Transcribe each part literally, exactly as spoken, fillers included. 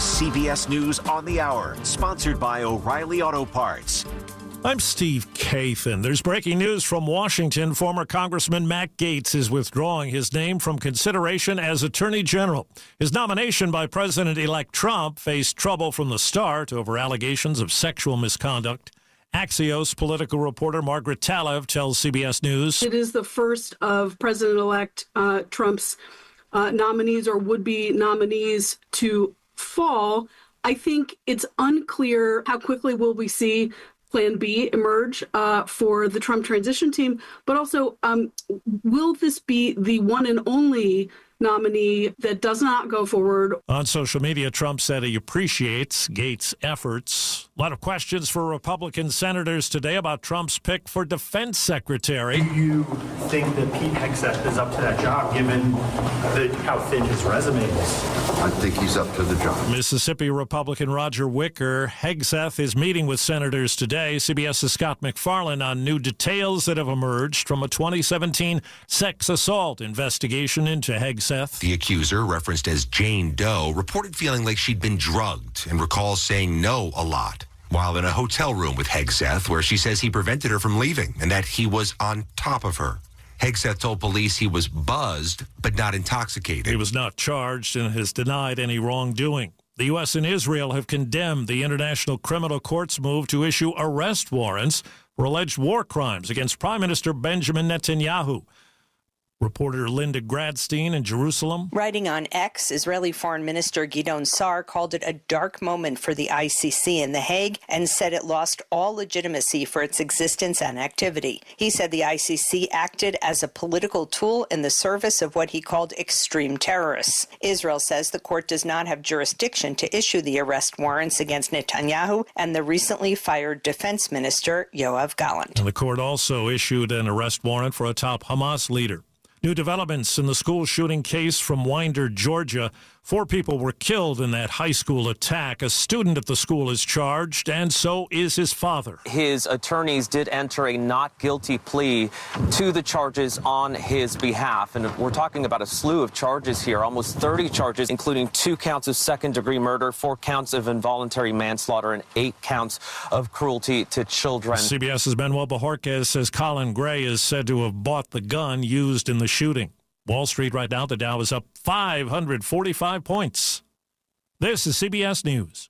C B S News on the Hour, sponsored by O'Reilly Auto Parts. I'm Steve Kathan. There's breaking news from Washington. Former Congressman Matt Gaetz is withdrawing his name from consideration as Attorney General. His nomination by President-elect Trump faced trouble from the start over allegations of sexual misconduct. Axios political reporter Margaret Talev tells C B S News. It is the first of President-elect uh, Trump's uh, nominees or would-be nominees to fall. I think it's unclear how quickly will we see Plan B emerge uh, for the Trump transition team, but also um, will this be the one and only nominee that does not go forward? On social media, Trump said he appreciates Gaetz' efforts. A lot of questions for Republican senators today about Trump's pick for defense secretary. Do you think that Pete Hegseth is up to that job, given the, how thin his resume is? I think he's up to the job. Mississippi Republican Roger Wicker. Hegseth is meeting with senators today. CBS's Scott McFarlane on new details that have emerged from a twenty seventeen sex assault investigation into Hegseth. The accuser, referenced as Jane Doe, reported feeling like she'd been drugged and recalls saying no a lot while in a hotel room with Hegseth, where she says he prevented her from leaving and that he was on top of her. Hegseth told police he was buzzed but not intoxicated. He was not charged and has denied any wrongdoing. The U S and Israel have condemned the International Criminal Court's move to issue arrest warrants for alleged war crimes against Prime Minister Benjamin Netanyahu. Reporter Linda Gradstein in Jerusalem. Writing on X, Israeli Foreign Minister Gideon Sa'ar called it a dark moment for the I C C in The Hague and said it lost all legitimacy for its existence and activity. He said the I C C acted as a political tool in the service of what he called extreme terrorists. Israel says the court does not have jurisdiction to issue the arrest warrants against Netanyahu and the recently fired defense minister Yoav Gallant. And the court also issued an arrest warrant for a top Hamas leader. New developments in the school shooting case from Winder, Georgia. Four people were killed in that high school attack. A student at the school is charged, and so is his father. His attorneys did enter a not guilty plea to the charges on his behalf. And we're talking about a slew of charges here, almost thirty charges, including two counts of second-degree murder, four counts of involuntary manslaughter, and eight counts of cruelty to children. CBS's Manuel Bojorquez says Colin Gray is said to have bought the gun used in the shooting. Wall Street right now, the Dow is up five hundred forty-five points. This is C B S News.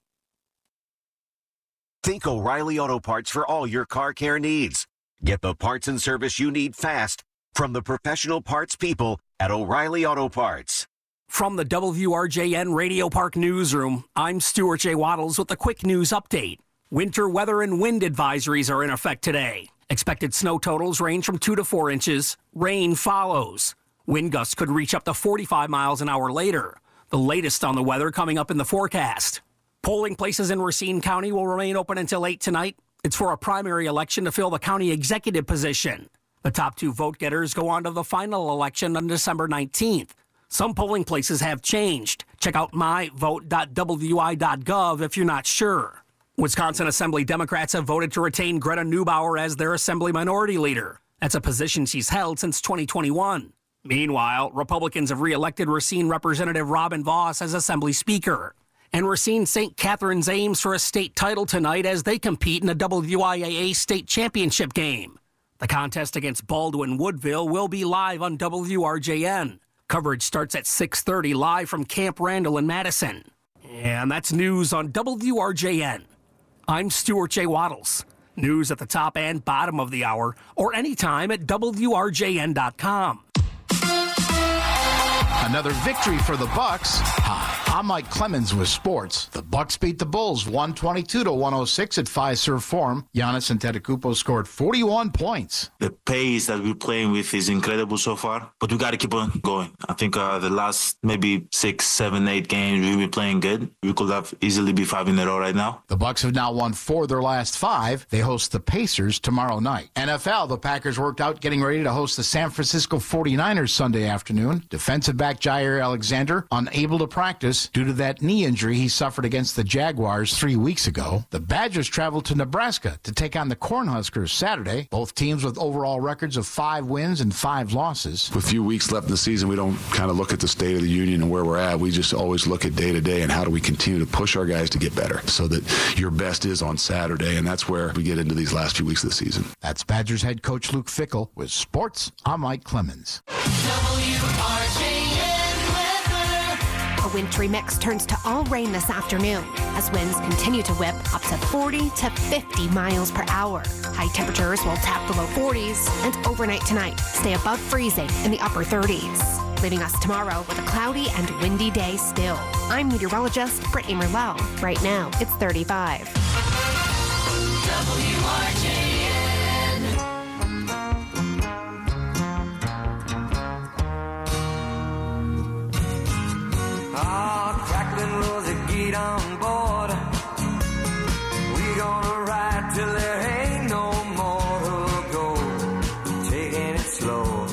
Think O'Reilly Auto Parts for all your car care needs. Get the parts and service you need fast from the professional parts people at O'Reilly Auto Parts. From the W R J N Radio Park Newsroom, I'm Stuart J. Waddles with a quick news update. Winter weather and wind advisories are in effect today. Expected snow totals range from two to four inches. Rain follows. Wind gusts could reach up to forty-five miles an hour later. The latest on the weather coming up in the forecast. Polling places in Racine County will remain open until eight tonight. It's for a primary election to fill the county executive position. The top two vote getters go on to the final election on December nineteenth. Some polling places have changed. Check out my vote dot w i dot gov if you're not sure. Wisconsin Assembly Democrats have voted to retain Greta Neubauer as their Assembly Minority Leader. That's a position she's held since twenty twenty-one. Meanwhile, Republicans have re-elected Racine Representative Robin Voss as Assembly Speaker. And Racine Saint Catherine's aims for a state title tonight as they compete in the W I A A state championship game. The contest against Baldwin Woodville will be live on W R J N. Coverage starts at six thirty live from Camp Randall in Madison. And that's news on W R J N. I'm Stuart J. Waddles. News at the top and bottom of the hour or anytime at W R J N dot com. Another victory for the Bucks. Hi, I'm Mike Clemens with sports. The Bucks beat the Bulls one twenty-two to one oh six at Fiserv Forum. Giannis Antetokounmpo scored forty-one points. The pace that we're playing with is incredible so far, but we got to keep on going. I think uh, the last maybe six, seven, eight games we've been playing good. We could have easily be five in a row right now. The Bucks have now won four of their last five. They host the Pacers tomorrow night. N F L, the Packers worked out getting ready to host the San Francisco forty-niners Sunday afternoon. Defensive back quarterback Jair Alexander unable to practice due to that knee injury he suffered against the Jaguars three weeks ago. The Badgers traveled to Nebraska to take on the Cornhuskers Saturday. Both teams with overall records of five wins and five losses. With a few weeks left in the season, we don't kind of look at the state of the union and where we're at. We just always look at day to day and how do we continue to push our guys to get better so that your best is on Saturday, and that's where we get into these last few weeks of the season. That's Badgers head coach Luke Fickell. With sports, I'm Mike Clemens. W R J N weather. A wintry mix turns to all rain this afternoon as winds continue to whip up to forty to fifty miles per hour. High temperatures will tap the low forties and overnight tonight stay above freezing in the upper thirties. Leaving us tomorrow with a cloudy and windy day still. I'm meteorologist Brittany Merlot. Right now, it's thirty-five. W R J N. Ah, crackling rosy, get on board. We gonna ride till there ain't no more to go. Taking it slow.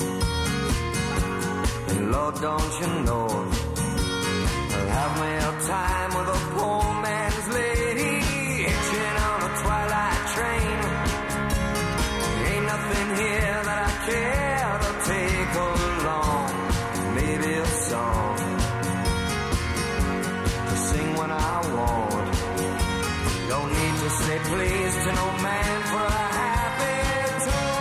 And Lord, don't you know, I'll have me a time with a poor man's lady, hitching on a twilight train. Ain't nothing here that I care to take along. Maybe a song to sing when I want. Don't need to say please to no man for a happy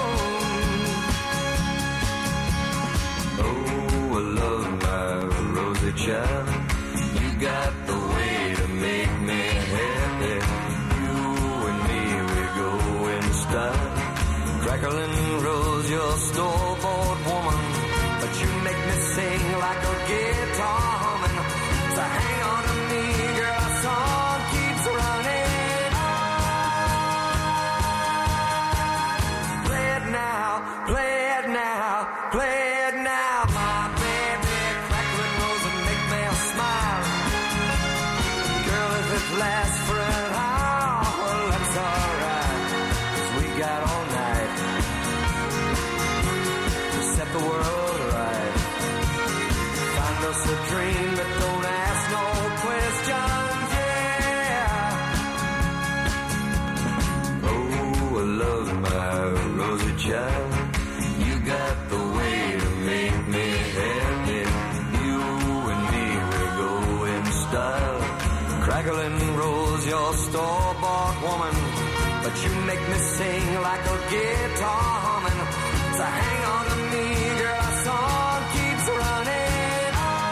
tune. Oh, I love my rosy child. You got the way to make me happy. You and me, we go in style. Crackling rose, your store-bought woman, but you make me sing like a guitar humming. So hang on to me, girl, our song keeps running on. Play it now, play it now, play it now, my baby. Crackling rose and make me smile. Girl, if it lasts for an hour, well, that's alright, 'cause we got all night to set the world right. Find us a dream that don't ask no questions, yeah. Oh, I love my rosy child. You got the way to make me happy. You and me, we go in style. Crackling rose, your store-bought woman, but you make me sing like a guitar humming. So hang on to me, girl, our song keeps running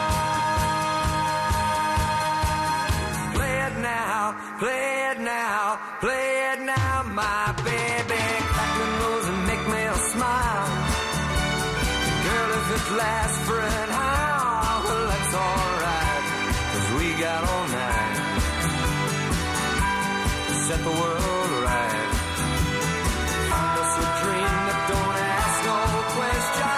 on. Play it now, play it now, play it now, my baby. Crackling rose and make me a smile. Girl, if it lasts for an hour, well, that's alright, 'cause we got all night to set the world right. Find us a dream that don't ask no question.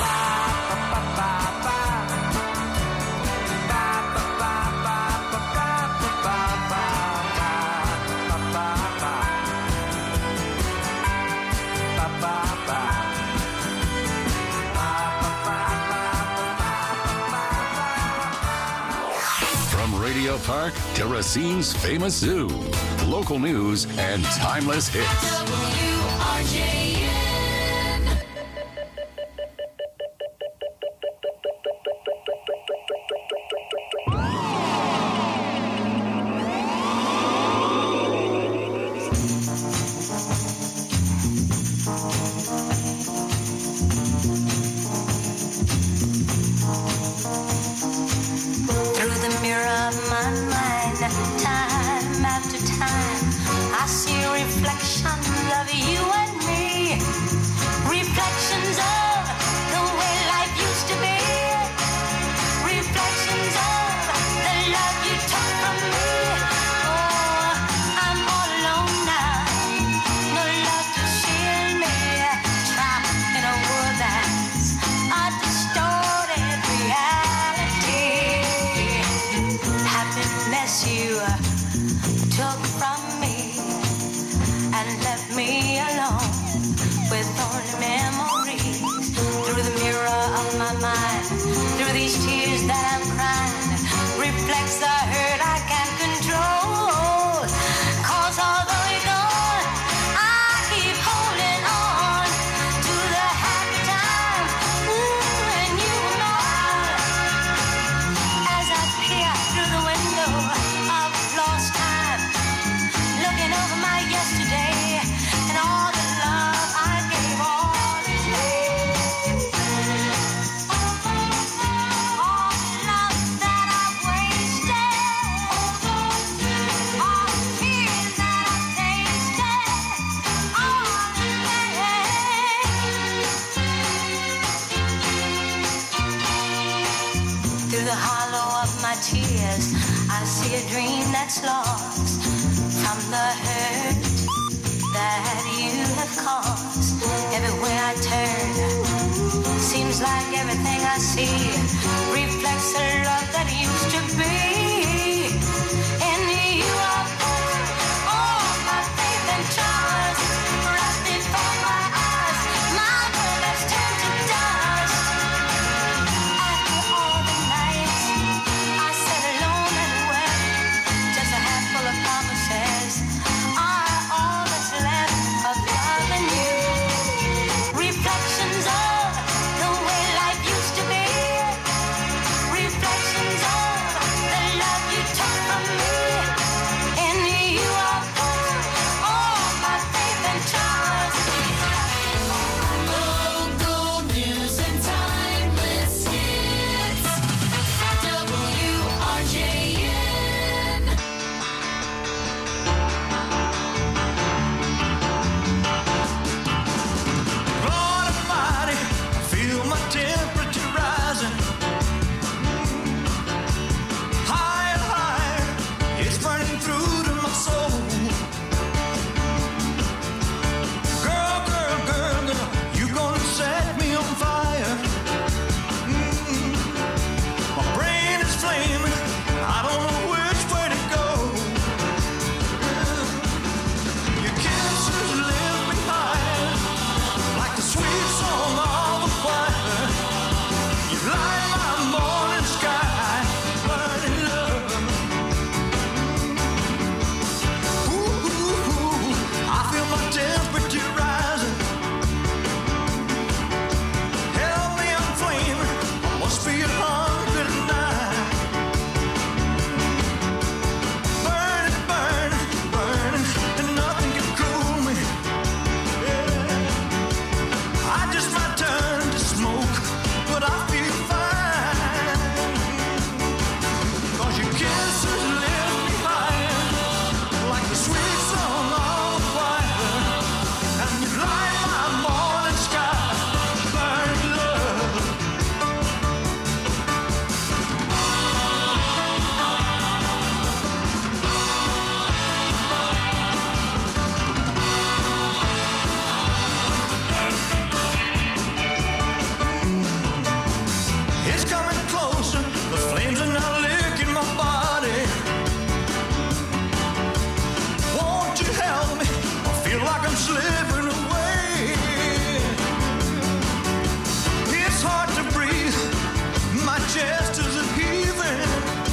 From Radio Park to Racine's famous zoo, local news and timeless hits. W R J N. Through the mirror of my mind, time after time, I see a reflection of you and me. a dream that's lost from the hurt that you have caused. Everywhere I turn, seems like everything I see reflects the love that used to be. In you I put all my faith and trust, right before my eyes, my world has turned to dust. After all the nights I sat alone and wept, just a handful of promises are all that's left of loving you. Reflections of the way life used to be. Reflections of the love you took from me. In you I put all my faith and trust. Local news and timeless hits. W R J N. Lord Almighty, I feel my temperature rising. Higher, higher, it's burning through to my soul. Girl, girl, girl, girl, you gonna set me on fire. Mm. My brain is flaming, I don't know which way to go. Your kisses lift me higher, like the sweet song of the choir. You light my morning sky, burning love. Ooh, ooh, ooh, I feel my temperature rising. Help me, I'm flaming. I must be a hundred and nine. Burning, burning, burning, and nothing can cool me. Yeah. I just might turn to smoke, but I feel fine. 'Cause your kisses lift me higher, like the sweet song of the choir. And you light my morning sky, burning love. It's coming closer, the flames are now licking my body. Won't you help me? I feel like I'm slipping away. It's hard to breathe, my chest is a heaving.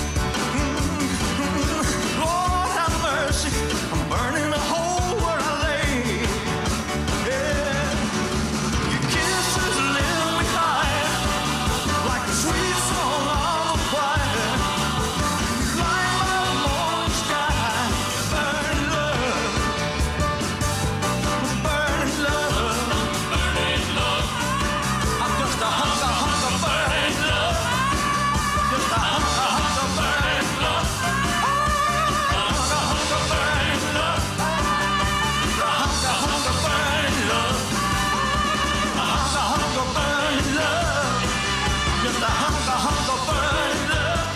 Lord have mercy, I'm burning a hole where I lay. Yeah. Your kisses lift me higher, like the sweet song of the choir. You light my morning sky, burning love, burning love, burning love. I'm just a hunk of hunk of burning love, just a hunk of hunk of burning love, hunk of hunk of burning love, a hunk of hunk of burning love, a hunk of hunk of burning love. Just a hunk, a hunk of burning love.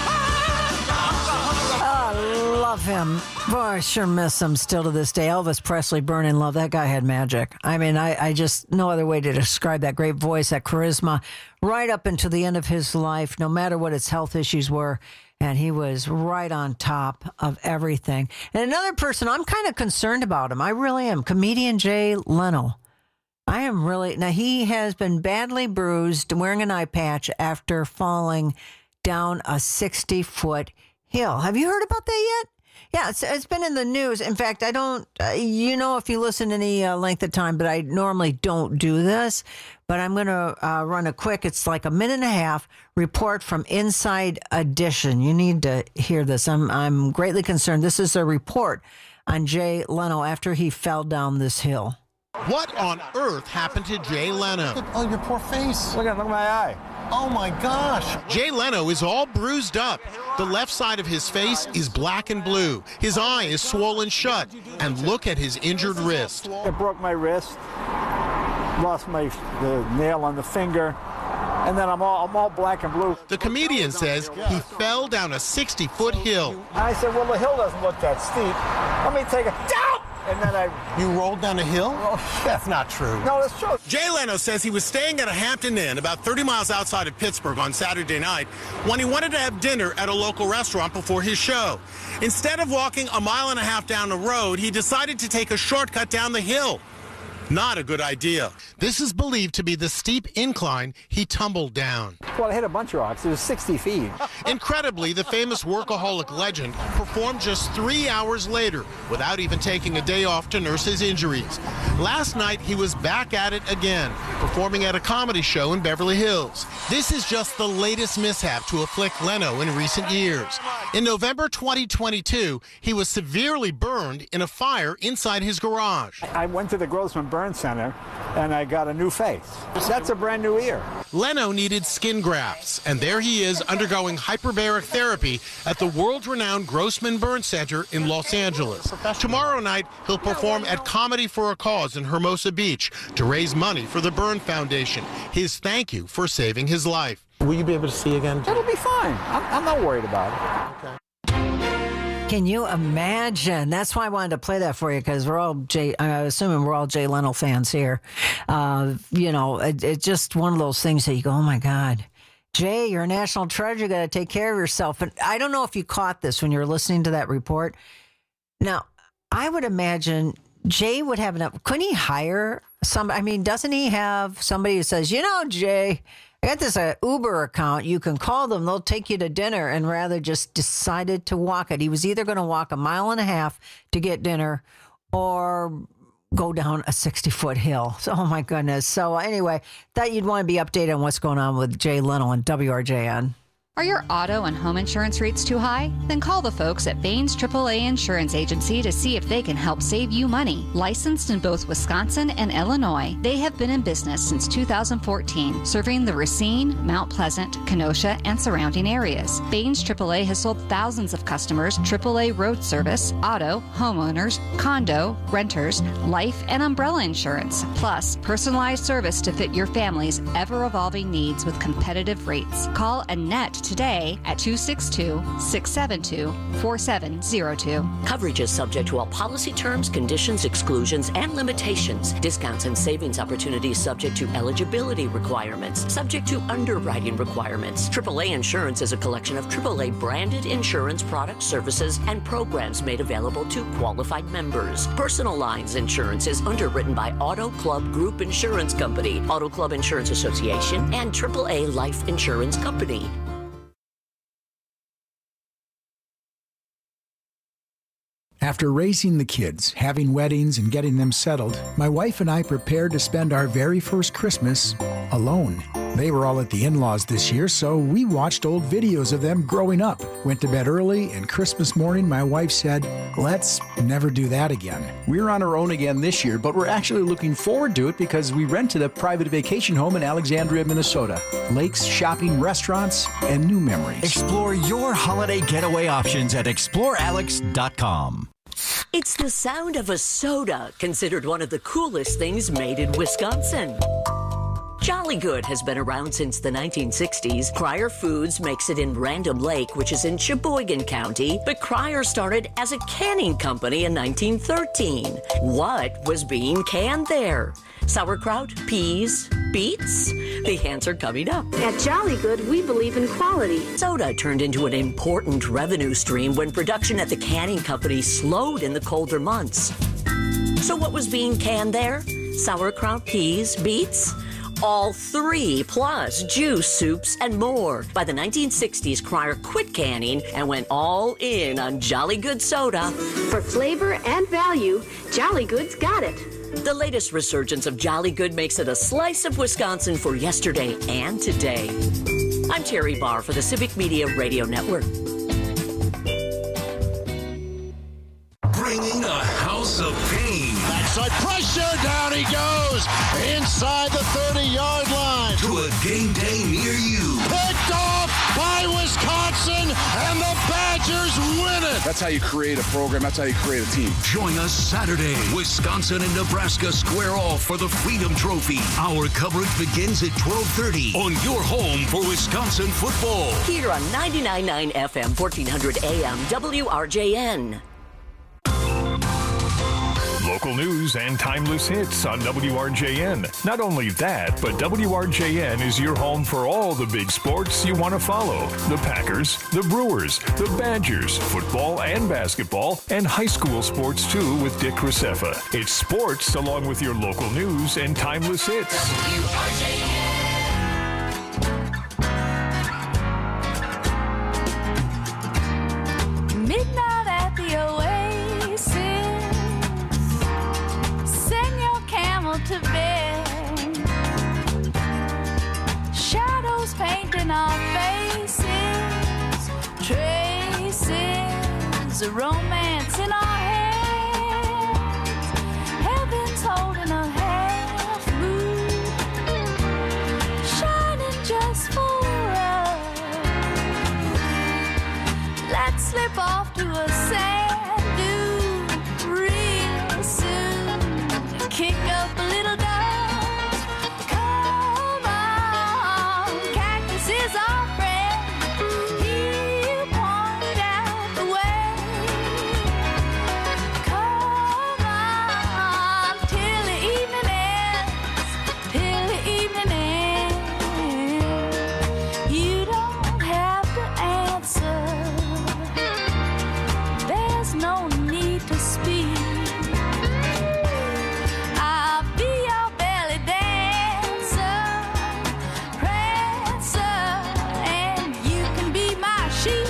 I love him. Boy, I sure miss him still to this day. Elvis Presley, Burning Love. That guy had magic. I mean, I, I just, no other way to describe that great voice, that charisma, right up until the end of his life, no matter what his health issues were. And he was right on top of everything. And another person, I'm kind of concerned about him. I really am. Comedian Jay Leno. I am really, now he has been badly bruised, wearing an eye patch after falling down a sixty foot hill. Have you heard about that yet? Yeah, it's, it's been in the news. In fact, I don't, uh, you know, if you listen any uh, length of time, but I normally don't do this, but I'm going to uh, run a quick, it's like a minute and a half report from Inside Edition. You need to hear this. I'm, I'm greatly concerned. This is a report on Jay Leno after he fell down this hill. What on earth happened to Jay Leno? Oh, your poor face. Look at, look at my eye. Oh my gosh. Jay Leno is all bruised up. The left side of his face is black and blue. His eye is swollen shut. And look at his injured wrist. It broke my wrist, lost my the nail on the finger, and then I'm all, I'm all black and blue. The comedian says he fell down a sixty-foot hill. I said, well, the hill doesn't look that steep. Let me take a down. And then I... You rolled down a hill? Oh, That's not true. No, that's true. Jay Leno says he was staying at a Hampton Inn about thirty miles outside of Pittsburgh on Saturday night when he wanted to have dinner at a local restaurant before his show. Instead of walking a mile and a half down the road, he decided to take a shortcut down the hill. Not a good idea. This is believed to be the steep incline he tumbled down. Well, I hit a bunch of rocks. It was sixty feet. Incredibly, the famous workaholic legend performed just three hours later without even taking a day off to nurse his injuries. Last night, he was back at it again, performing at a comedy show in Beverly Hills. This is just the latest mishap to afflict Leno in recent years. In November twenty twenty-two, he was severely burned in a fire inside his garage. I went to the Grossman Burn Center, and I got a new face. That's a brand new ear. Leno needed skin grafts, and there he is undergoing hyperbaric therapy at the world-renowned Grossman Burn Center in Los Angeles. Tomorrow night, he'll perform at Comedy for a Cause in Hermosa Beach to raise money for the Burn Foundation, his thank you for saving his life. Will you be able to see again? It'll be fine. I'm, I'm not worried about it. Okay. Can you imagine? That's why I wanted to play that for you, because we're all Jay. I'm assuming we're all Jay Leno fans here. Uh, you know, it, it's just one of those things that you go, oh my God, Jay, you're a national treasure. You got to take care of yourself. And I don't know if you caught this when you were listening to that report. Now, I would imagine Jay would have enough. Couldn't he hire some? I mean, doesn't he have somebody who says, you know, Jay, I got this uh, Uber account. You can call them. They'll take you to dinner, and rather just decided to walk it. He was either going to walk a mile and a half to get dinner or go down a sixty-foot hill. So, oh, my goodness. So, anyway, thought you'd want to be updated on what's going on with Jay Leno and W R J N. Are your auto and home insurance rates too high? Then call the folks at Baines triple A Insurance Agency to see if they can help save you money. Licensed in both Wisconsin and Illinois, they have been in business since two thousand fourteen, serving the Racine, Mount Pleasant, Kenosha, and surrounding areas. Baines triple A has sold thousands of customers triple A road service, auto, homeowners, condo, renters, life, and umbrella insurance, plus personalized service to fit your family's ever-evolving needs with competitive rates. Call Annette today at two six two, six seven two, four seven zero two. Coverage is subject to all policy terms, conditions, exclusions, and limitations. Discounts and savings opportunities subject to eligibility requirements, subject to underwriting requirements. triple A Insurance is a collection of triple A branded insurance products, services, and programs made available to qualified members. Personal lines insurance is underwritten by Auto Club Group Insurance Company, Auto Club Insurance Association, and triple A Life Insurance Company. After raising the kids, having weddings, and getting them settled, my wife and I prepared to spend our very first Christmas alone. They were all at the in-laws this year, so we watched old videos of them growing up, went to bed early, and Christmas morning my wife said, let's never do that again. We're on our own again this year, but we're actually looking forward to it because we rented a private vacation home in Alexandria, Minnesota. Lakes, shopping, restaurants, and new memories. Explore your holiday getaway options at explore alex dot com. It's the sound of a soda, considered one of the coolest things made in Wisconsin. Jolly Good has been around since the nineteen sixties. Cryer Foods makes it in Random Lake, which is in Sheboygan County, but Cryer started as a canning company in nineteen thirteen. What was being canned there? Sauerkraut, peas, beets? The answer coming up. At Jolly Good, we believe in quality. Soda turned into an important revenue stream when production at the canning company slowed in the colder months. So what was being canned there? Sauerkraut, peas, beets? All three, plus juice, soups, and more. By the nineteen sixties, Cryer quit canning and went all in on Jolly Good soda. For flavor and value, Jolly Good's got it. The latest resurgence of Jolly Good makes it a slice of Wisconsin for yesterday and today. I'm Terry Barr for the Civic Media Radio Network. Bringing a house of pain. Backside pressure, down he goes, inside the thirty-yard line. To a game day near you. Picked off by Wisconsin, and the Badgers win it. That's how you create a program. That's how you create a team. Join us Saturday. Wisconsin and Nebraska square off for the Freedom Trophy. Our coverage begins at twelve thirty on your home for Wisconsin football. Here on ninety-nine point nine F M, fourteen hundred A M, W R J N. Local news and timeless hits on W R J N. Not only that, but W R J N is your home for all the big sports you want to follow. The Packers, the Brewers, the Badgers, football and basketball, and high school sports too with Dick Rosefa. It's sports along with your local news and timeless hits. W R J N. Midnight at the Oasis. Send your camel to bed. Shadows painting our faces. Traces of romance in our hands. Heaven's holding a half moon. Shining just for us. Let's slip off to a sand dune real soon. Kick up a little dust. Come on, cactus is our friend. He'll point out the way. Come on, till the evening ends. Till the evening ends. You don't have to answer. There's no need to speak. I'll be your belly dancer, prancer, and you can be my sheep.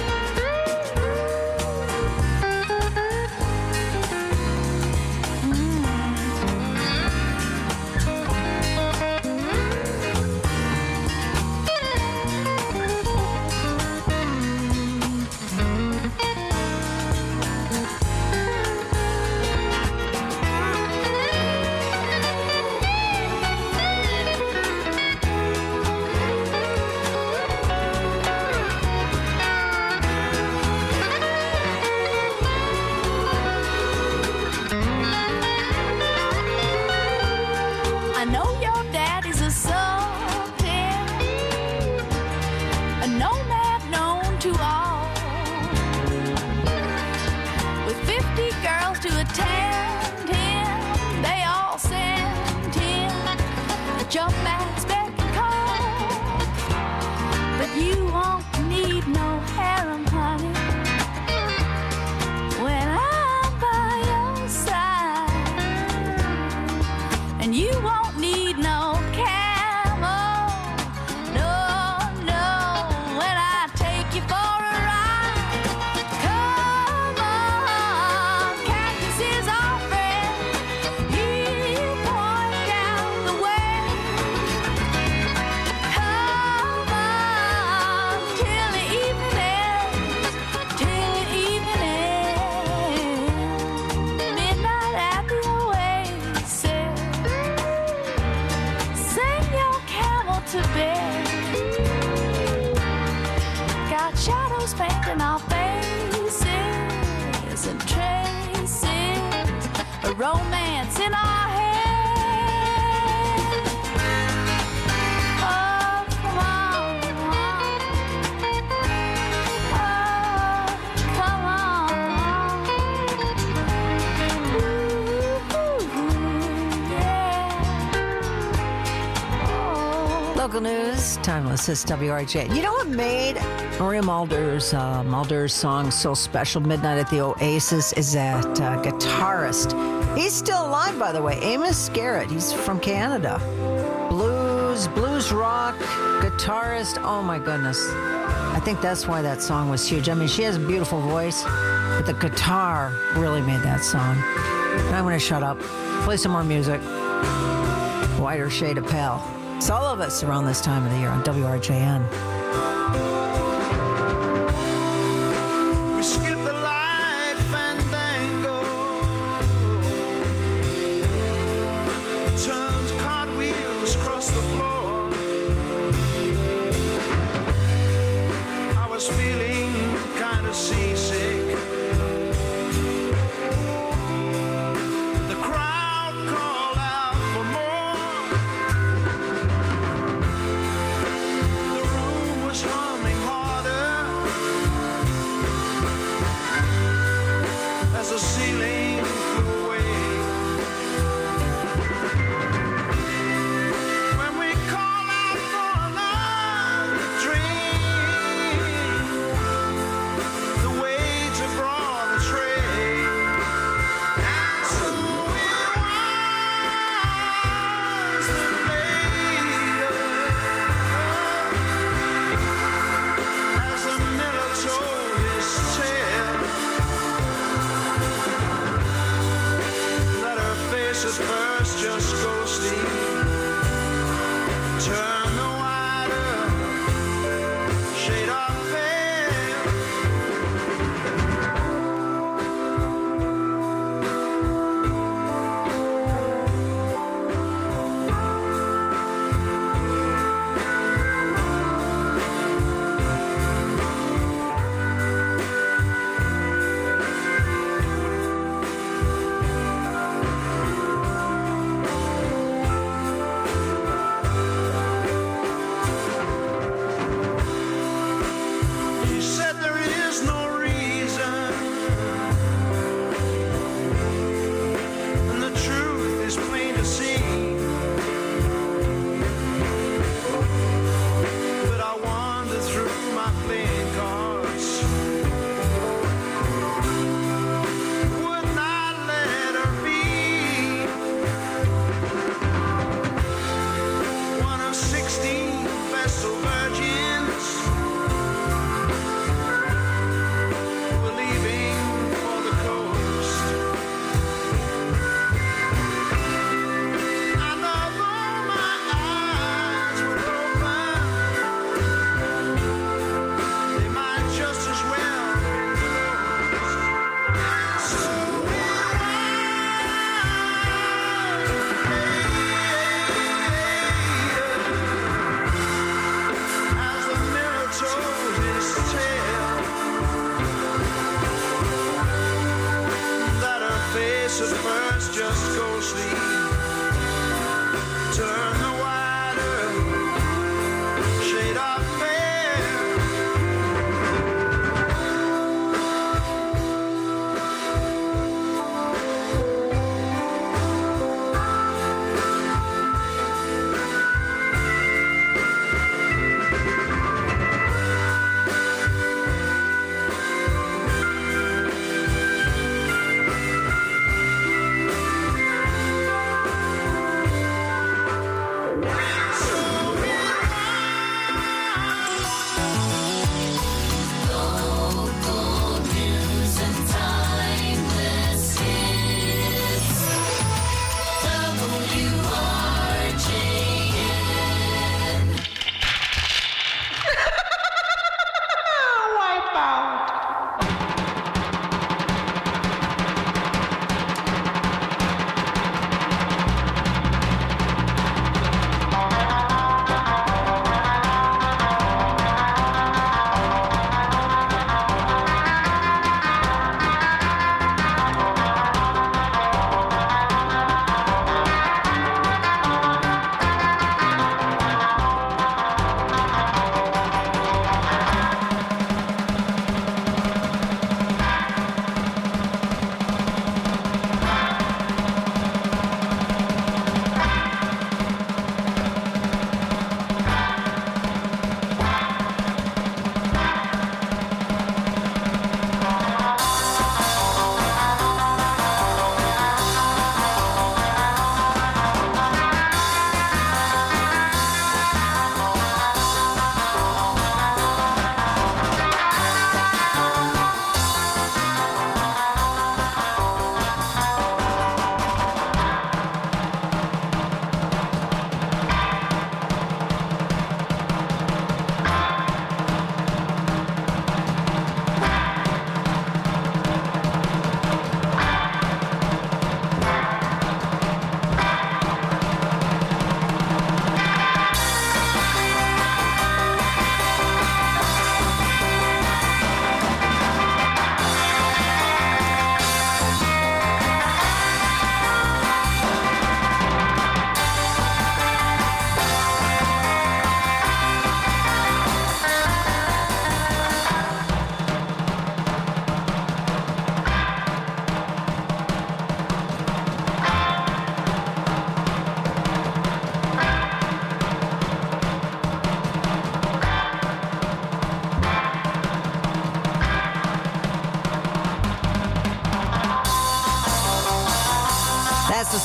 I know your daddy's a sultan, a nomad known to all, with fifty girls to attend him. They all send him a jump back spec and call, but you won't need no harem, honey, when I'm by your side. And you won't need no camel, no, no, when I take you for a ride. Come on, cactus is our friend. He'll point out the way. Come on, till the evening ends, till the evening ends. Midnight at the Oasis. Send your camel to bed. Got shadows painting our faces and traces of romance in our heads. Oh, come on. Oh, come on. Ooh, yeah. Local news, timeless is W R J. You know what made Maria Mulder's uh, Mulder's song so special, Midnight at the Oasis, is that uh, guitarist. He's still alive, by the way, Amos Garrett. He's from Canada. Blues, blues rock, guitarist. Oh, my goodness. I think that's why that song was huge. I mean, she has a beautiful voice, but the guitar really made that song. I'm going to shut up. Play some more music. Whiter shade of pale. It's all of us around this time of the year on W R J N. We skip the light fandango, turns cartwheels across the floor.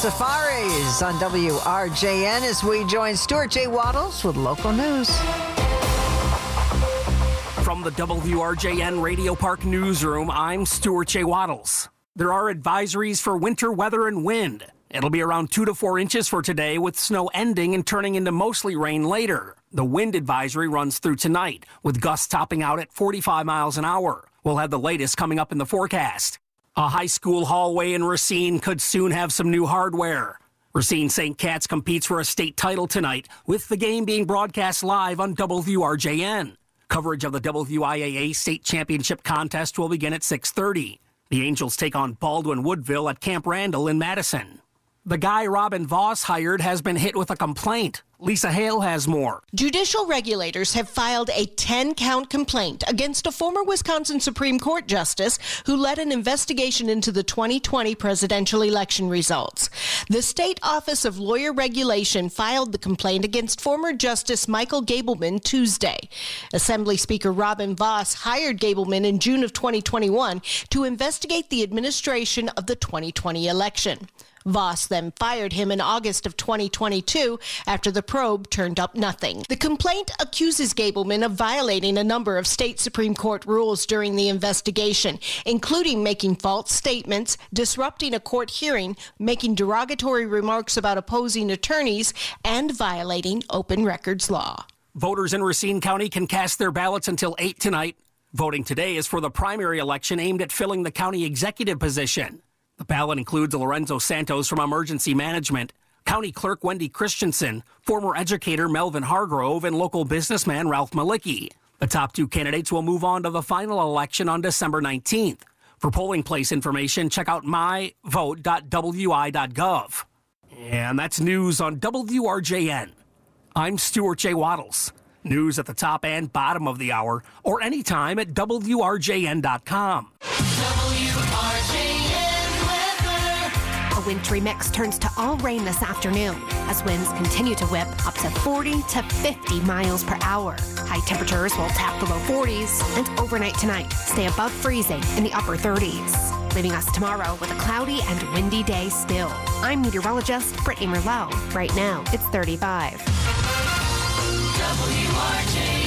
Safaris on W R J N as we join Stuart J. Waddles with local news. From the W R J N Radio Park Newsroom, I'm Stuart J. Waddles. There are advisories for winter weather and wind. It'll be around two to four inches for today, with snow ending and turning into mostly rain later. The wind advisory runs through tonight, with gusts topping out at forty-five miles an hour. We'll have the latest coming up in the forecast. A high school hallway in Racine could soon have some new hardware. Racine Saint Cat's competes for a state title tonight, with the game being broadcast live on W R J N. Coverage of the W I A A State Championship contest will begin at six thirty. The Angels take on Baldwin Woodville at Camp Randall in Madison. The guy Robin Voss hired has been hit with a complaint. Lisa Hale has more. Judicial regulators have filed a ten-count complaint against a former Wisconsin Supreme Court justice who led an investigation into the twenty twenty presidential election results. The State Office of Lawyer Regulation filed the complaint against former Justice Michael Gableman Tuesday. Assembly Speaker Robin Voss hired Gableman in June of twenty twenty-one to investigate the administration of the twenty twenty election. Voss then fired him in August of twenty twenty-two after the probe turned up nothing. The complaint accuses Gableman of violating a number of state Supreme Court rules during the investigation, including making false statements, disrupting a court hearing, making derogatory remarks about opposing attorneys, and violating open records law. Voters in Racine County can cast their ballots until eight tonight. Voting today is for the primary election aimed at filling the county executive position. The ballot includes Lorenzo Santos from Emergency Management, County Clerk Wendy Christensen, former educator Melvin Hargrove, and local businessman Ralph Malicki. The top two candidates will move on to the final election on December nineteenth. For polling place information, check out my vote dot w i dot gov. And that's news on W R J N. I'm Stuart J. Waddles. News at the top and bottom of the hour, or anytime at W R J N dot com. W R J N. A wintry mix turns to all rain this afternoon as winds continue to whip up to forty to fifty miles per hour. High temperatures will tap the low forties, and overnight tonight stay above freezing in the upper thirties, leaving us tomorrow with a cloudy and windy day still. I'm meteorologist Brittany Merlot. Right now, it's thirty-five. W R J N.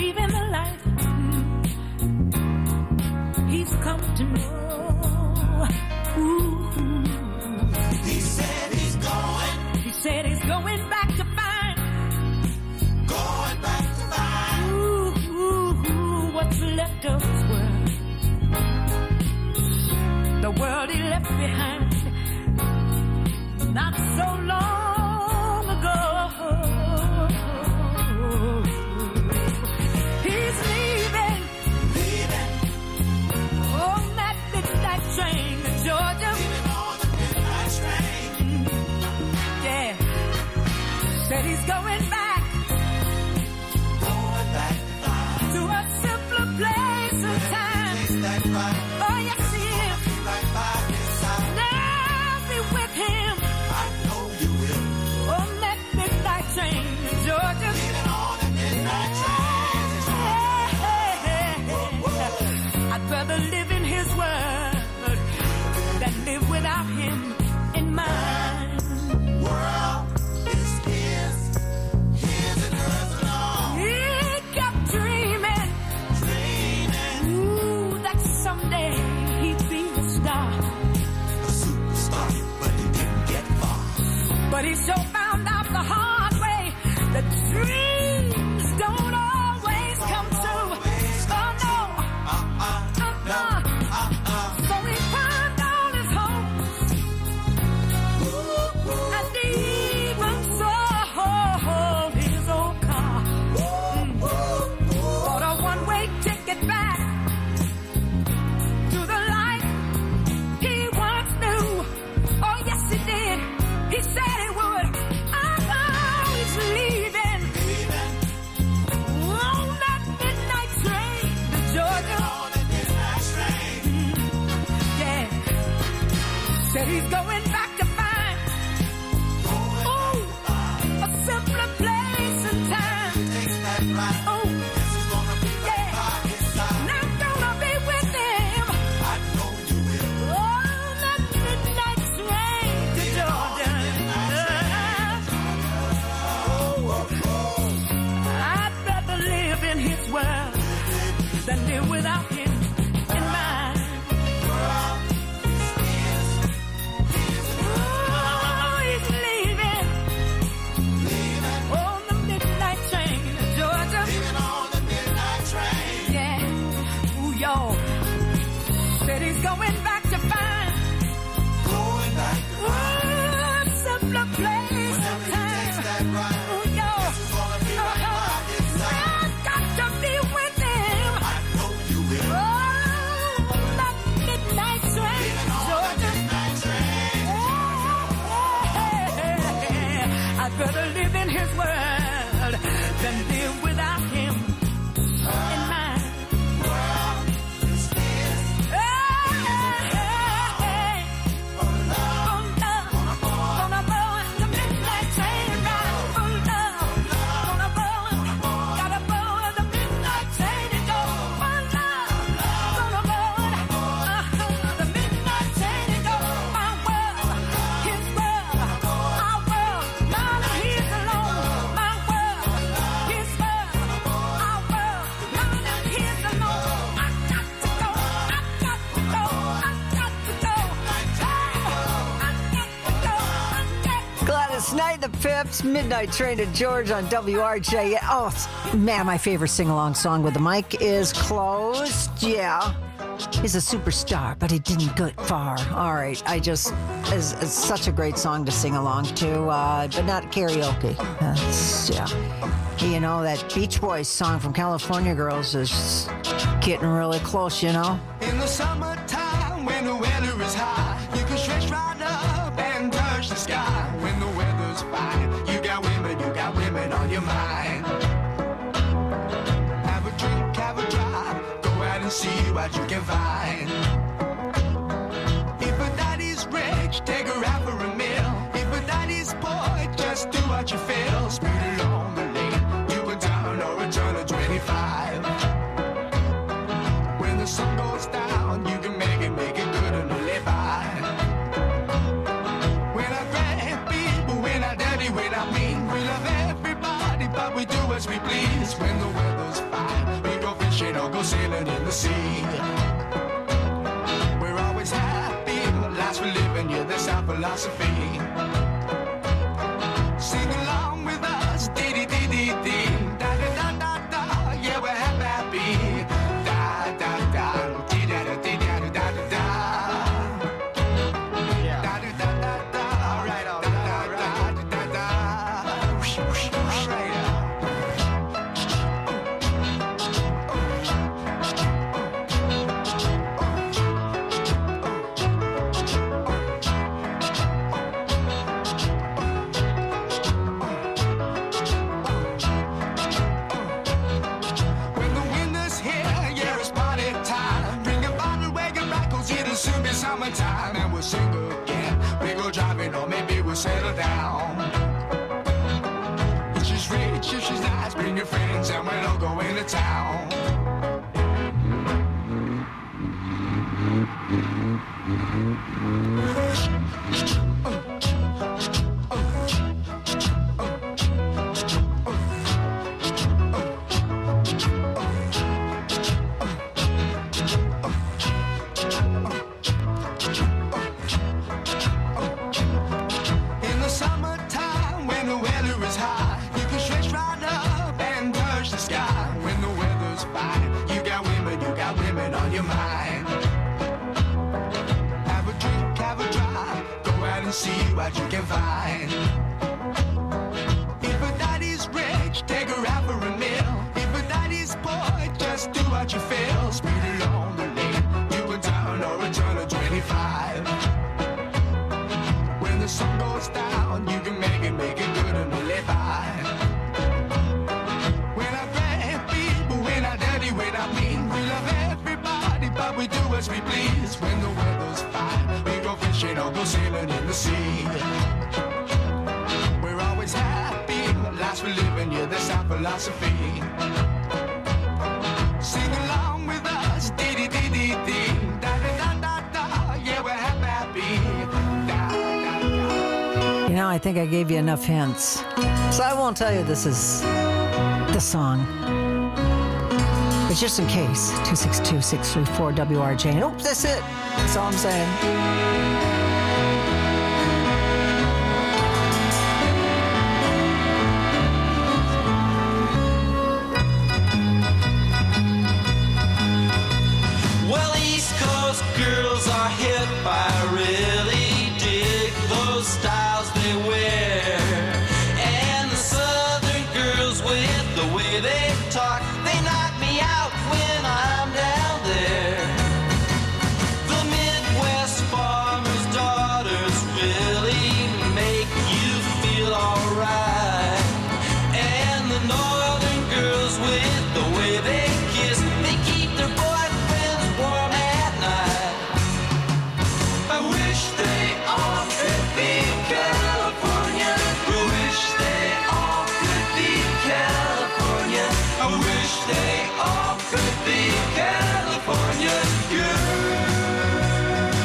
believe in the light he's come to know. Ooh. He said he's going. He said he's going back to find. Going back to find. Ooh, ooh, ooh, what's left of his world. The world he left behind not so long ago. He's leaving, leaving on that midnight train to Georgia. Leaving on the midnight train. Yeah, said he's going back, going back to find to a simpler place and time. That right. Oh yes, he is. Right by his side. Now be with him. I know you will. On that midnight train to Georgia. Leaving on the midnight train to Georgia. I'd rather live in his world than live without him in mine. World is his, his and hers alone. He kept dreaming, dreaming, ooh, that someday he'd be a star, a superstar, but he didn't get far. but he sure found out the hard way that dreams don't always come true. Oh no, Uh-uh, no, uh-uh. so he climbed on his hopes and even sold his old car. Bought a one-way ticket back to the life he once knew. Oh yes he did. He said he would. Oh, he's leaving on that midnight train to Georgia. On the midnight train. Yeah, said he's going back to find, ooh, a simpler place and time. Takes that right. Oh, This is gonna be right yeah, by his side. and I'm gonna be with him I know you will. on that midnight train to Georgia. I'd rather live in his world than live without him in mine. Oh, he's leaving on the midnight train to Georgia. Leaving on the midnight train. Yeah, ooh, y'all. Said he's going back to find, Going back to ooh, a simpler place and takes time. that right. Ooh, y'all. This is gonna be right by his side. I've got to be with him. I know you will. Oh, that midnight train, Leaving on the Georgia. midnight train. I'd rather live in his world than live without him in mine. World is his. Oh, love, gonna go on the midnight train ride. Oh, love, gonna go, gotta go on the midnight train and go. Oh, love, gonna go on the midnight train and go. My world, his world, our world, none of his alone. My world, his world, our world, none of his alone. I got to go, I got to go, I got to go. I got to go, I got to go. Gladys Knight, the Pips, Midnight Train to George on W R J. Oh, man, my favorite sing-along song with the mic is Closed. Yeah. He's a superstar, but he didn't go far. All right. I just, it's, it's such a great song to sing along to, uh, but not karaoke. That's, yeah. You know, that Beach Boys song from California Girls is getting really close, you know? In the summertime, when the weather is high, you can stretch right up and touch the sky. When the weather's fine, you got women, you got women on your mind. Have a drink, have a drive, go out and see what you can find. If a daddy's rich, take her out for a meal. If a daddy's poor, just do what you feel. Speed along the lane, you can turn or a turn of twenty-five. When the sun goes down, you can make it, make it good and live by. When I grab people, when I dirty, when I mean, we love everybody, but we do as we please. When the weather's fine, go sailing in the sea. We're always happy, last we're living, yeah, that's our philosophy. Sing along with us, dee dee dee dee dee, da da da da da, yeah, we're happy, happy, da da da, dee da da dee da da da da, yeah, da da da da da, all right, all right, all right, da da da, all right. Summertime and we'll sing again. We go driving or maybe we'll settle down. If she's rich, if she's nice, bring your friends and we'll all go into town. See what you can find. If a daddy's rich, take her out for a meal. If a daddy's poor, just do what you feel. Speed along the lane, you can turn or return to twenty-five. When the sun goes down, you can make it, make it good and live by. We're not bad people, we're not dirty, we're not mean. We love everybody, but we do as we please. When the weather's fine, we go fishing or go sailing in the sea. We're always happy, last we're living, yeah, that's our philosophy. Sing along with us, dee dee dee dee dee, da da da da da, yeah, we're happy, happy, da da da. You know, I think I gave you enough hints. So I won't tell you this is the song. But just in case, two six two, six three four, W R J. And oops, that's it. That's all I'm saying. Well, East Coast girls are hip. I really dig those styles they wear. And the Southern girls with the way they talk, they knock me out when I'm down there. The Midwest farmers' daughters really make you feel alright. And the Northern girls with the way they kiss, they keep their boyfriends warm at night. I wish they all could be California. I wish they all could be California. I wish they all could be California girls.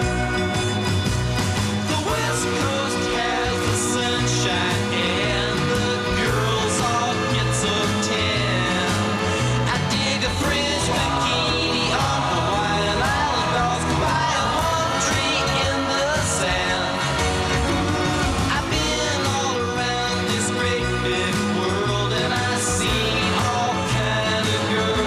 The West Coast has the sunshine and the girls all get so tan. I dig a French bikini on Hawaiian Island dolls by a palm tree in the sand. I've been all around this great big world and I've seen all kind of girls.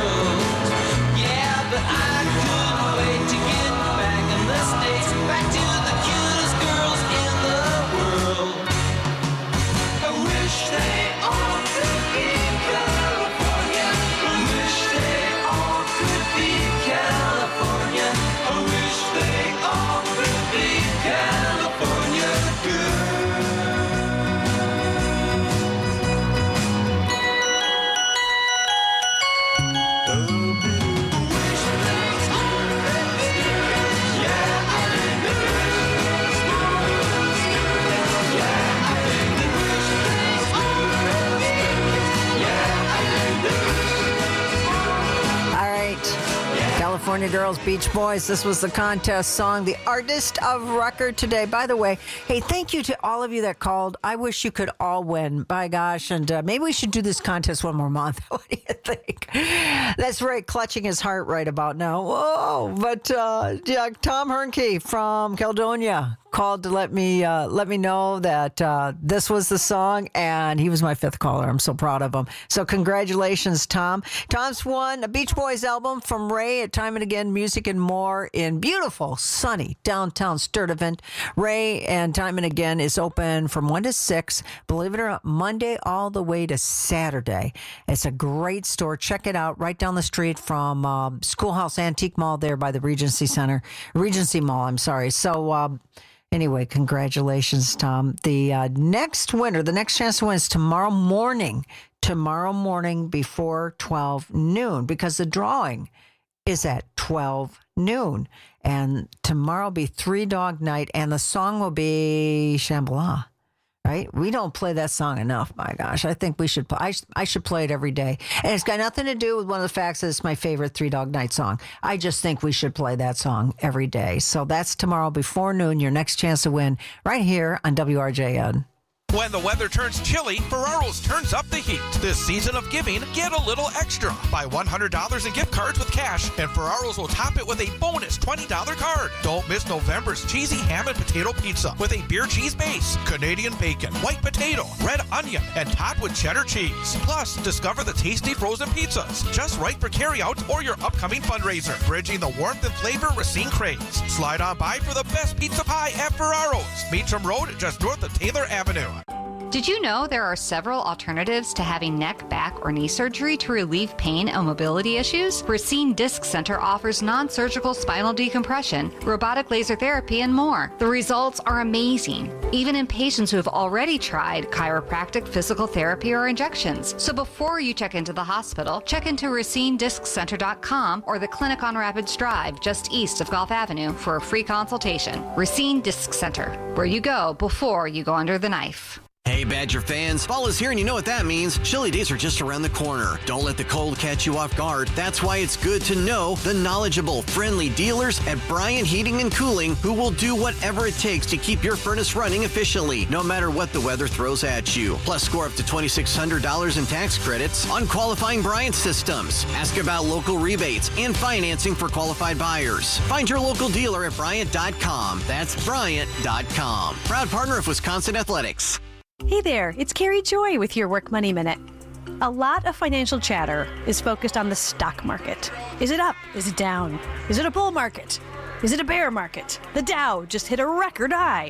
California Girls, Beach Boys. This was the contest song, the artist of record today. By the way, hey, thank you to all of you that called. I wish you could all win. By gosh, and uh, maybe we should do this contest one more month. What do you think? That's right, clutching his heart right about now. Whoa! But uh, yeah, Tom Hernke from Caledonia called to let me uh, let me know that uh, this was the song, and he was my fifth caller. I'm so proud of him. So congratulations, Tom. Tom's won a Beach Boys album from Ray at Time and Again Music and More in beautiful, sunny downtown Sturtevant. Ray and Time and Again is open from one to six, believe it or not, Monday all the way to Saturday. It's a great store. Check it out right down the street from uh, Schoolhouse Antique Mall there by the Regency Center. Regency Mall, I'm sorry. So, uh, Anyway, congratulations, Tom. The uh, next winner, the next chance to win is tomorrow morning. Tomorrow morning before twelve noon, because the drawing is at twelve noon. And tomorrow will be Three Dog Night, and the song will be Shambhala. Right? We don't play that song enough, my gosh. I think we should play. I, I should play it every day. And it's got nothing to do with one of the facts that it's my favorite Three Dog Night song. I just think we should play that song every day. So that's tomorrow before noon, your next chance to win right here on W R J N. When the weather turns chilly, Ferraro's turns up the heat. This season of giving, get a little extra. Buy one hundred dollars in gift cards with cash, and Ferraro's will top it with a bonus twenty dollars card. Don't miss November's cheesy ham and potato pizza with a beer cheese base, Canadian bacon, white potato, red onion, and topped with cheddar cheese. Plus, discover the tasty frozen pizzas, just right for carryout or your upcoming fundraiser, bridging the warmth and flavor Racine craves. Slide on by for the best pizza pie at Ferraro's, Meacham Road, just north of Taylor Avenue. Did you know there are several alternatives to having neck, back, or knee surgery to relieve pain and mobility issues? Racine Disc Center offers non-surgical spinal decompression, robotic laser therapy, and more. The results are amazing, even in patients who have already tried chiropractic, physical therapy, or injections. So before you check into the hospital, check into racine disc center dot com or the clinic on Rapids Drive, just east of Gulf Avenue, for a free consultation. Racine Disc Center, where you go before you go under the knife. Hey, Badger fans, fall is here and you know what that means. Chilly days are just around the corner. Don't let the cold catch you off guard. That's why it's good to know the knowledgeable, friendly dealers at Bryant Heating and Cooling who will do whatever it takes to keep your furnace running efficiently, no matter what the weather throws at you. Plus, score up to twenty-six hundred dollars in tax credits on qualifying Bryant systems. Ask about local rebates and financing for qualified buyers. Find your local dealer at Bryant dot com. That's Bryant dot com. Proud partner of Wisconsin Athletics. Hey there, it's Carrie Joy with your Work Money Minute. A lot of financial chatter is focused on the stock market. Is it up? Is it down? Is it a bull market? Is it a bear market? The Dow just hit a record high.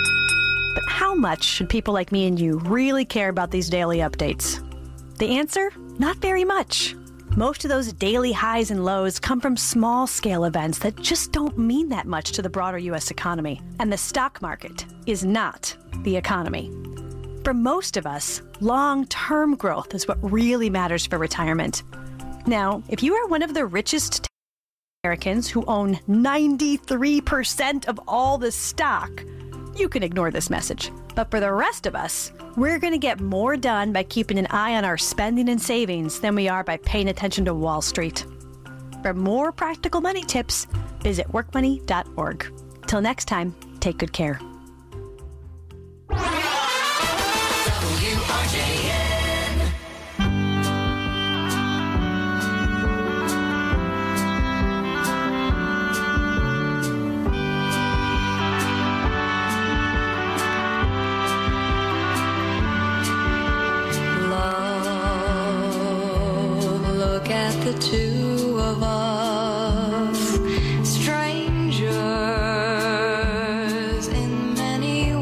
But how much should people like me and you really care about these daily updates? The answer? Not very much. Most of those daily highs and lows come from small-scale events that just don't mean that much to the broader U S economy. And the stock market is not the economy. For most of us, long-term growth is what really matters for retirement. Now, if you are one of the richest Americans who own ninety-three percent of all the stock, you can ignore this message. But for the rest of us, we're going to get more done by keeping an eye on our spending and savings than we are by paying attention to Wall Street. For more practical money tips, visit work money dot org. Till next time, take good care. Look at the two of us, strangers in many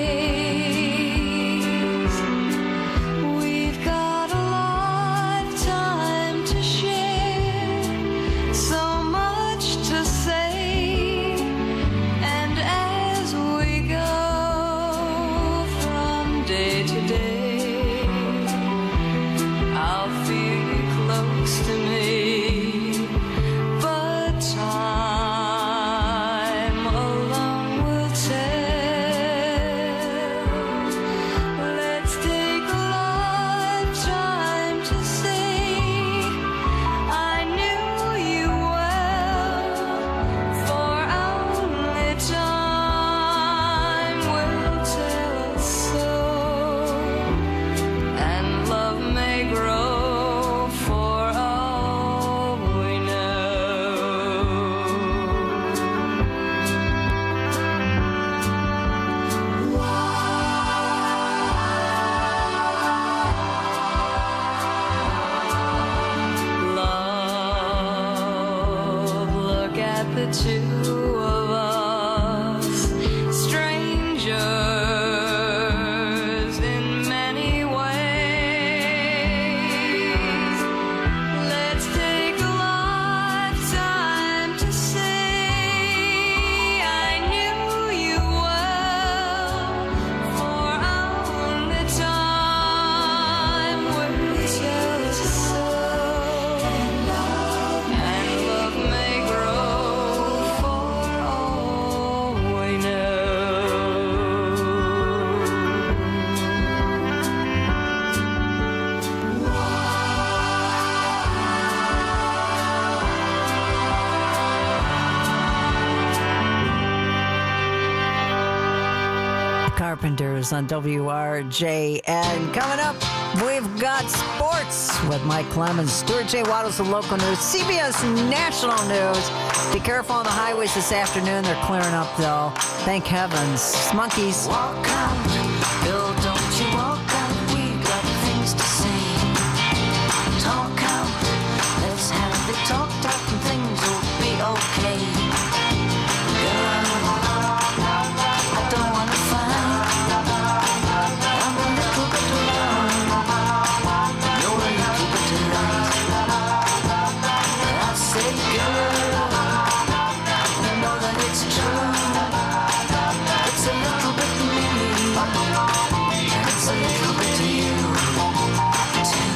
ways. We've got a lifetime to share, so much to say, and as we go from day to day, I'll feel close to me, but time alone will tell. Let's take a lifetime to say I knew you well. the two of us, strangers in many ways. Let's take a lifetime to say I knew you well, for only time will tell us so. And love may grow for all we Carpenters on W R J N. Coming up, we've got sports with Mike Clemens, Stuart J. Waddles of local news, C B S National News. Be careful on the highways this afternoon. They're clearing up, though. Thank heavens. Monkeys. Walk out, girl, don't you walk out. We got things to say. Talk out, let's have the talk, talk, and things will be okay. Girl, I don't wanna fight. I'm a little bit alone. You're a little bit alone. I say, girl, you know that it's true. It's a little bit me. It's a little bit you, too.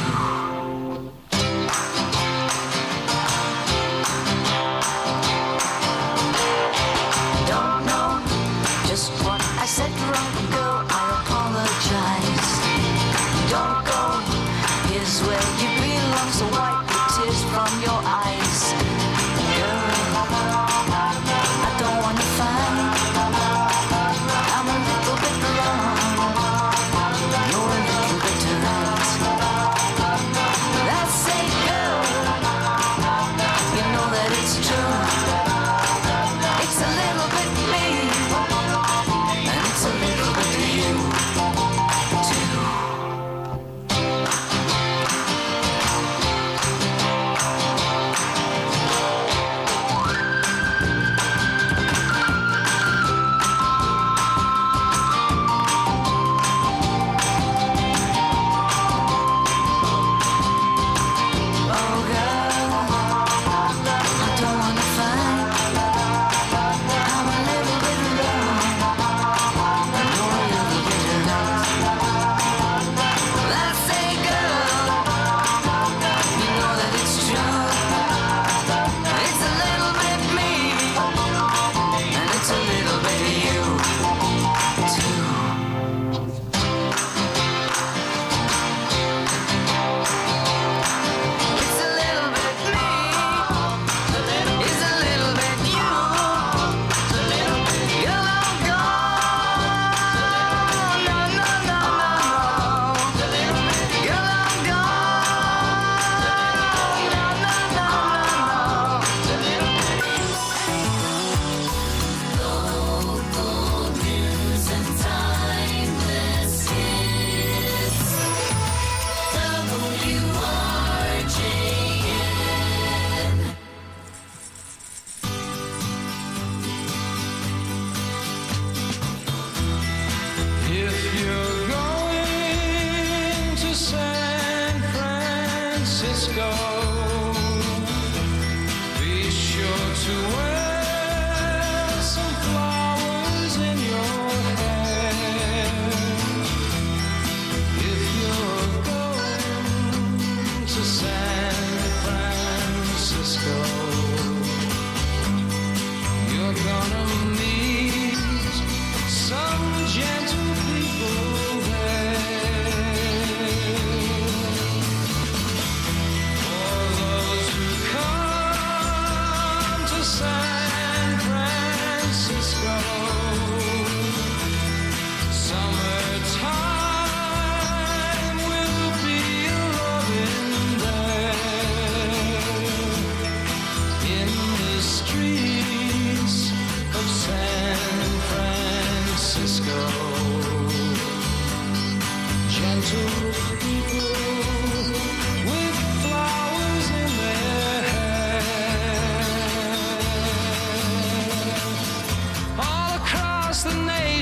Don't know just what I said wrong, girl. I apologize. Don't go. Here's where you belong. So wipe the tears from your eyes, girl. I don't wanna fight. I'm a little bit wrong. You're a little bit right. That's it, girl. You know that it's true. It's a little bit me, and it's a little bit you, too. Oh, girl, I don't wanna fight. I'm a little bit alone. You're a little bit alone. That's it, girl. You know that it's true. It's a little bit me, and it's a little bit you, too. It's a little bit me. It's a little bit you. Girl, I'm gone. No, no, no, no. Girl, I'm gone. No, no, no, no. Local news and timeless hits. W R J N. If you're going to San Francisco, be sure to wear some flowers in your hair. If you're going to San Francisco, you're gonna meet some gentle people there. For those who come to San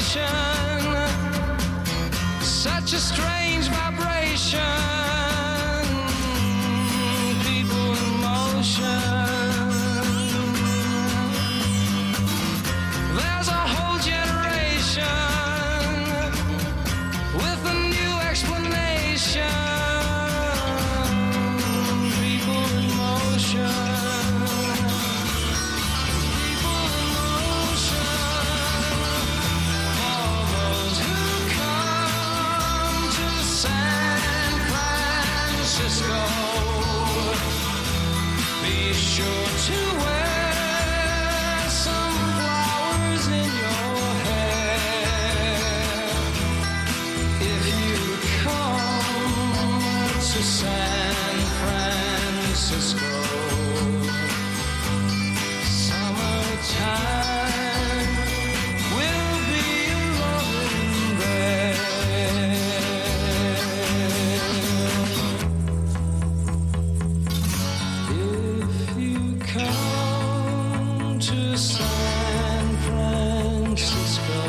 motion, such a strange vibration. People in motion. There's a whole generation with a new explanation. People in motion. People in motion. All those who come to San Francisco, be sure to wear some flowers in your hair. If you come to San Francisco, summertime will be loving there. If you come to San Francisco,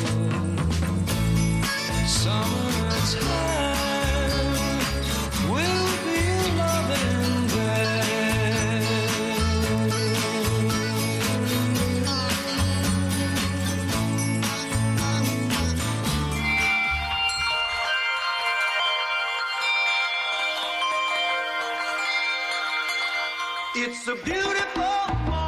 summertime will be loving there. It's a beautiful